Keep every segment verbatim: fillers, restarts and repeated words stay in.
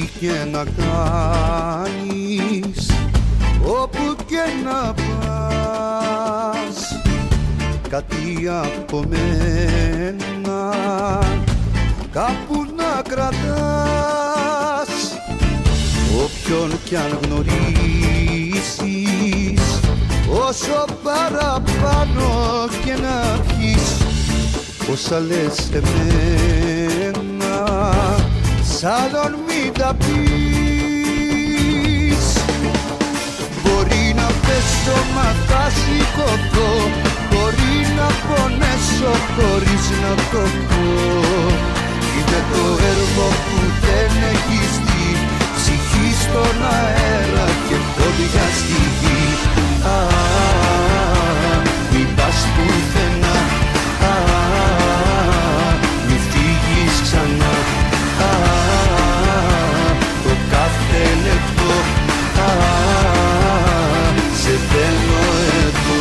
και να κάνεις, όπου και να πας, κάτι από μένα κάπου να κρατάς. Όποιον κι αν γνωρίσεις, όσο παραπάνω και να πιεις, όσα λες εμένα, σ' άλλον μην τα πεις. Μπορεί να πέσω μα θα σηκωθώ, μπορεί να πονέσω χωρίς να το πω. Είναι το έργο που δεν έχεις δει, ψυχή στον αέρα και πόδια στη γη. Α, μην πας πουθενά, α, μην φύγεις ξανά. Α, το κάθε λεπτό, α, σε θέλω εδώ.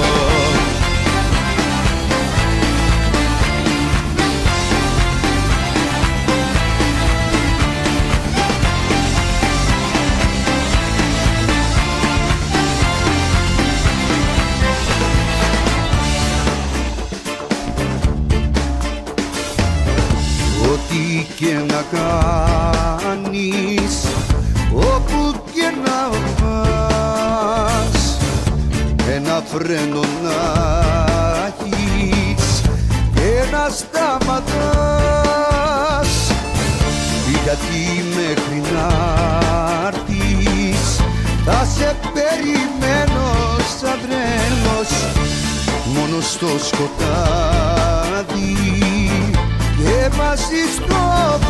Ό,τι και να κάνεις, όπου και να πας, ένα φρένο να έχεις και να σταματάς. Γιατί μέχρι να'ρθεις θα σε περιμένω σαν τρένος, μόνο στο σκοτάδι και μαζί στο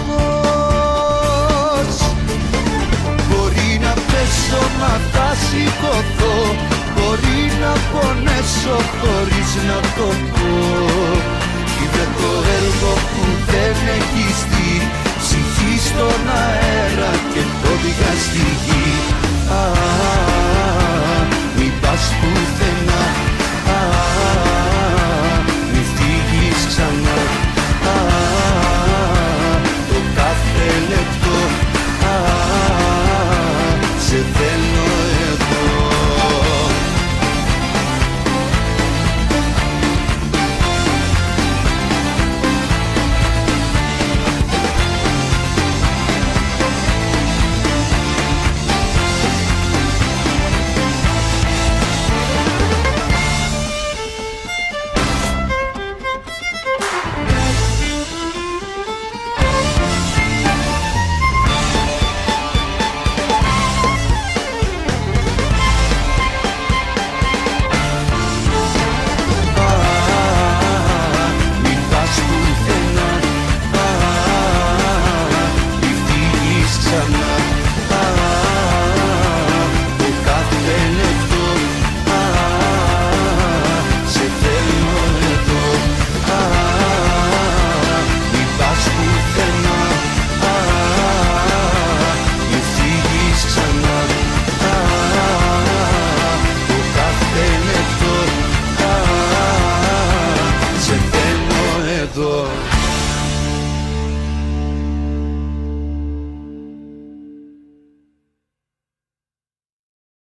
φως. Μπορεί να πέσω μα θα σηκωθώ, μπορεί να πονέσω χωρίς να το πω. Είναι το έργο που